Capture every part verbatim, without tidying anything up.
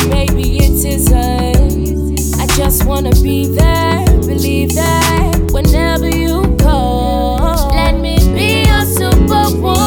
maybe it isn't. I just wanna be there, believe that whenever you call, let me be your superwoman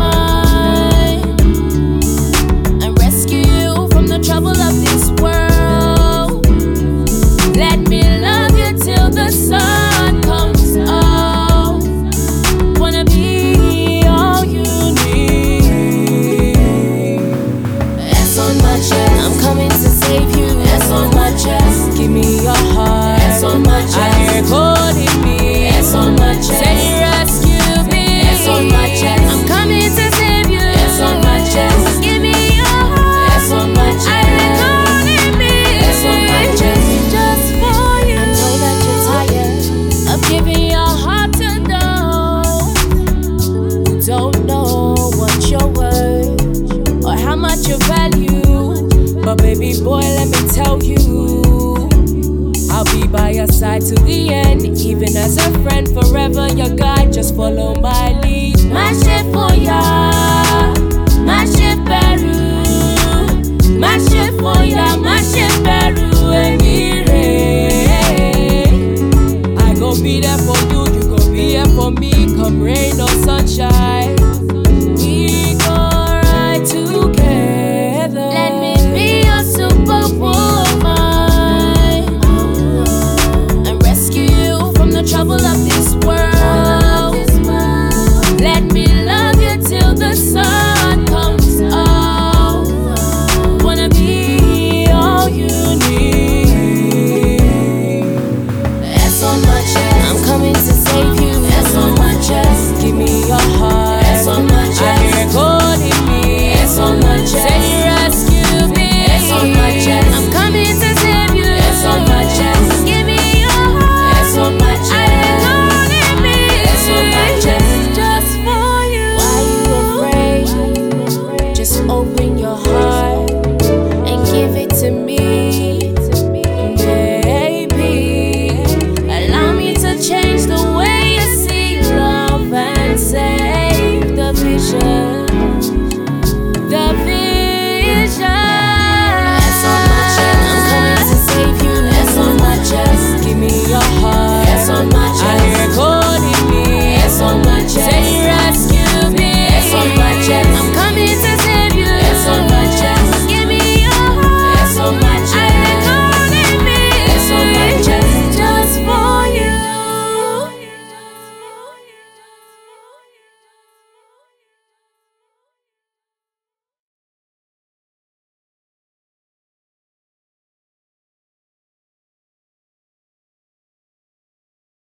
and rescue you from the trouble of this world. Let me love you till the sun comes up. Wanna be all you need. S on my chest, I'm coming to save you. S on my chest, give me your heart. S on my chest, I hear it calling me. S on my chest, say rescue me. S on my chest, I'm coming to save you. S on my chest, give me your heart. S on my chest, I hear it calling me. S on my chest, just for you. I know that you're tired of giving your heart to those who don't know what you're worth or how much you value. But baby boy, let me tell you, I'll be by your side to the end, even as a friend, forever your guide. Just follow my lead. My shit for ya, my shit Peru, my shit for ya.